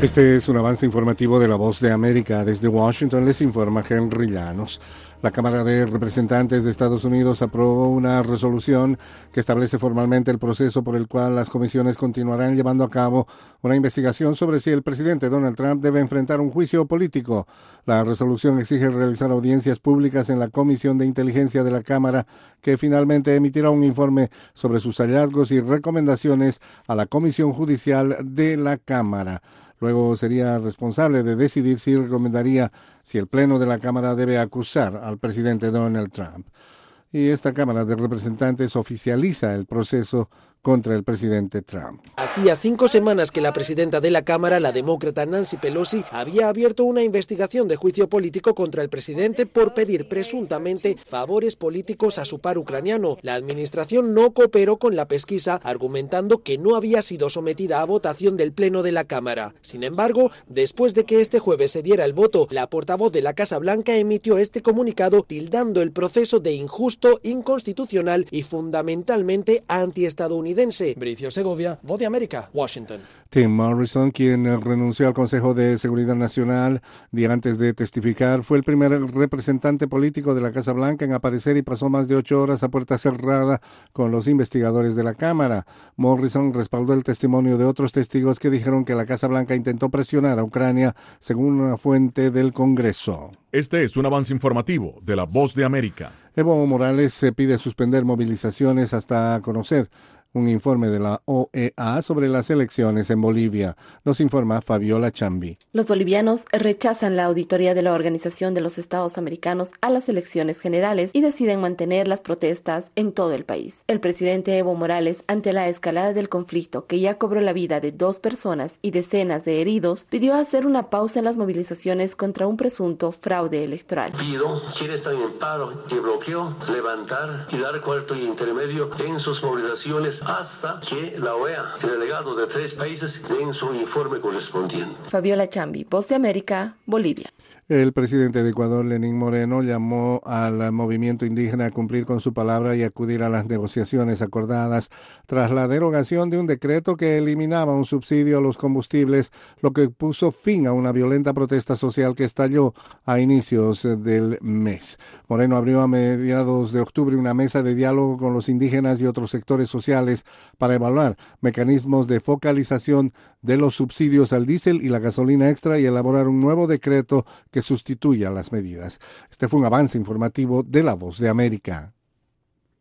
Este es un avance informativo de La Voz de América. Desde Washington les informa Henry Llanos. La Cámara de Representantes de Estados Unidos aprobó una resolución que establece formalmente el proceso por el cual las comisiones continuarán llevando a cabo una investigación sobre si el presidente Donald Trump debe enfrentar un juicio político. La resolución exige realizar audiencias públicas en la Comisión de Inteligencia de la Cámara, que finalmente emitirá un informe sobre sus hallazgos y recomendaciones a la Comisión Judicial de la Cámara. Luego sería responsable de decidir si recomendaría si el Pleno de la Cámara debe acusar al presidente Donald Trump. Y esta Cámara de Representantes oficializa el proceso contra el presidente Trump. Hacía 5 semanas que la presidenta de la Cámara, la demócrata Nancy Pelosi, había abierto una investigación de juicio político contra el presidente por pedir presuntamente favores políticos a su par ucraniano. La administración no cooperó con la pesquisa, argumentando que no había sido sometida a votación del Pleno de la Cámara. Sin embargo, después de que este jueves se diera el voto, la portavoz de la Casa Blanca emitió este comunicado tildando el proceso de injusto, inconstitucional y fundamentalmente antiestadounidense. Bricio Segovia, Voz de América, Washington. Tim Morrison, quien renunció al Consejo de Seguridad Nacional día antes de testificar, fue el primer representante político de la Casa Blanca en aparecer y pasó más de 8 horas a puerta cerrada con los investigadores de la Cámara. Morrison respaldó el testimonio de otros testigos que dijeron que la Casa Blanca intentó presionar a Ucrania, según una fuente del Congreso. Este es un avance informativo de La Voz de América. Evo Morales se pide suspender movilizaciones hasta conocer un informe de la OEA sobre las elecciones en Bolivia. Nos informa Fabiola Chambi. Los bolivianos rechazan la auditoría de la Organización de los Estados Americanos a las elecciones generales y deciden mantener las protestas en todo el país. El presidente Evo Morales, ante la escalada del conflicto que ya cobró la vida de 2 personas y decenas de heridos, pidió hacer una pausa en las movilizaciones contra un presunto fraude electoral. Pido quienes están en paro y bloqueo, levantar y dar cuarto y intermedio en sus movilizaciones hasta que la OEA, el delegado de 3 países, den su informe correspondiente. Fabiola Chambi, Voz de América, Bolivia. El presidente de Ecuador, Lenín Moreno, llamó al movimiento indígena a cumplir con su palabra y acudir a las negociaciones acordadas tras la derogación de un decreto que eliminaba un subsidio a los combustibles, lo que puso fin a una violenta protesta social que estalló a inicios del mes. Moreno abrió a mediados de octubre una mesa de diálogo con los indígenas y otros sectores sociales para evaluar mecanismos de focalización de los subsidios al diésel y la gasolina extra y elaborar un nuevo decreto que sustituya las medidas. Este fue un avance informativo de La Voz de América.